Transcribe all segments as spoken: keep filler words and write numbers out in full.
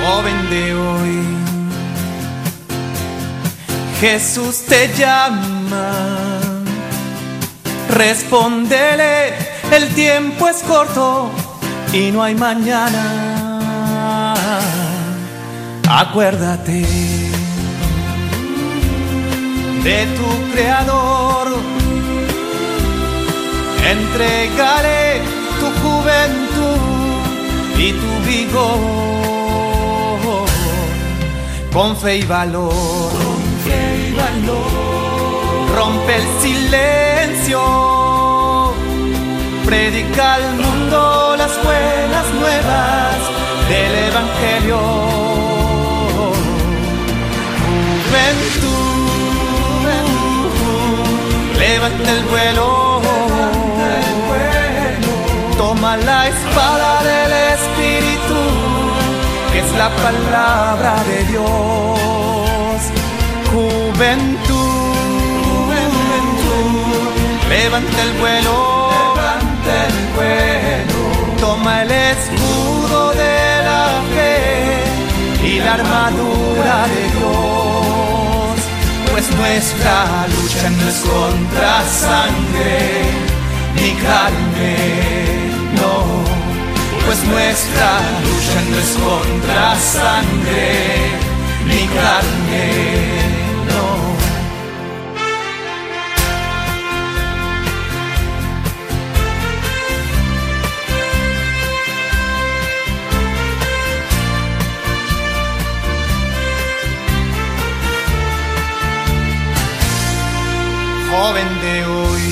joven de hoy. Jesús te llama, respóndele, el tiempo es corto y no hay mañana. Acuérdate de tu Creador, entrégale tu juventud y tu vigor, con fe y valor, con fe y valor. Rompe el silencio, predica al mundo las buenas nuevas del Evangelio. Juventud, levanta el vuelo, toma la espada del Espíritu, que es la palabra de Dios. Juventud, juventud, levanta el vuelo, levanta el vuelo, toma el escudo de la fe y la armadura de Dios, pues nuestra lucha no es contra sangre ni carne, no, pues nuestra lucha no es contra sangre ni carne, no. Joven de hoy,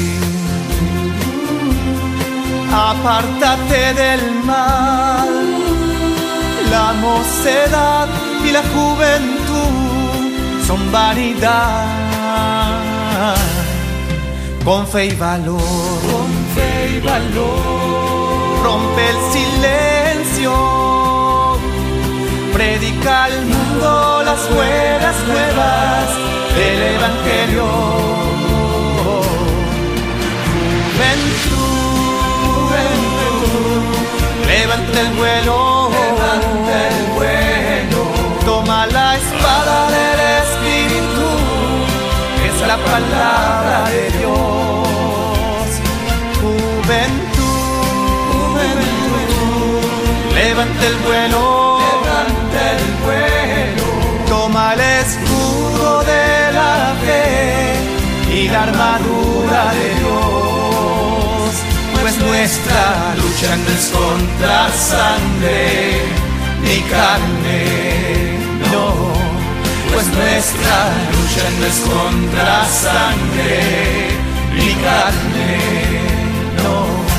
apártate del mal, la mocedad y la juventud son vanidad. Con fe y valor, con fe y valor, rompe el silencio, predica al mundo las buenas nuevas del Evangelio. Levanta el vuelo, levanta el vuelo, toma la espada del Espíritu, que es la palabra de Dios. Juventud, juventud, levanta el vuelo, levanta el vuelo, toma el escudo de la fe y la armadura de Dios, pues nuestra lucha no es contra sangre ni carne, no, pues nuestra lucha no es contra sangre ni carne, no.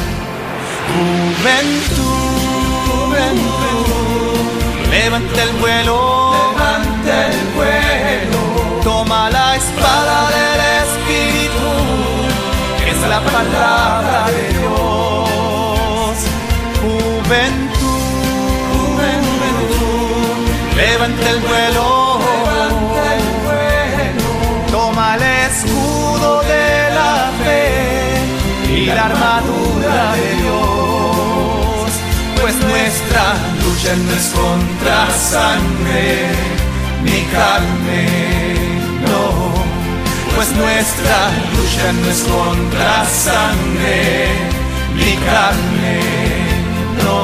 Juventud, juventud, levanta el vuelo, levanta el vuelo, toma la espada del Espíritu, que es la palabra de Dios. Juventud, juventud, levanta el vuelo, levanta el vuelo, toma el escudo de la fe y la armadura de Dios, pues nuestra lucha no es contra sangre ni carne, no, pues nuestra lucha no es contra sangre ni carne, no.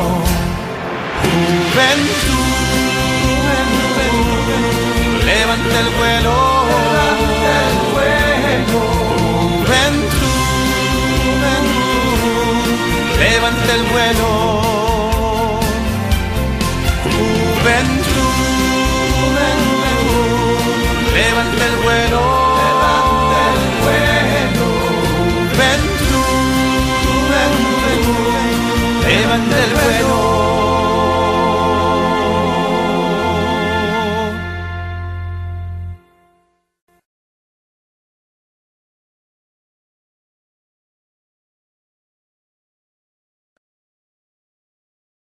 Juventud, juventud, levanta el vuelo, levanta el vuelo. Juventud, juventud, levanta el vuelo.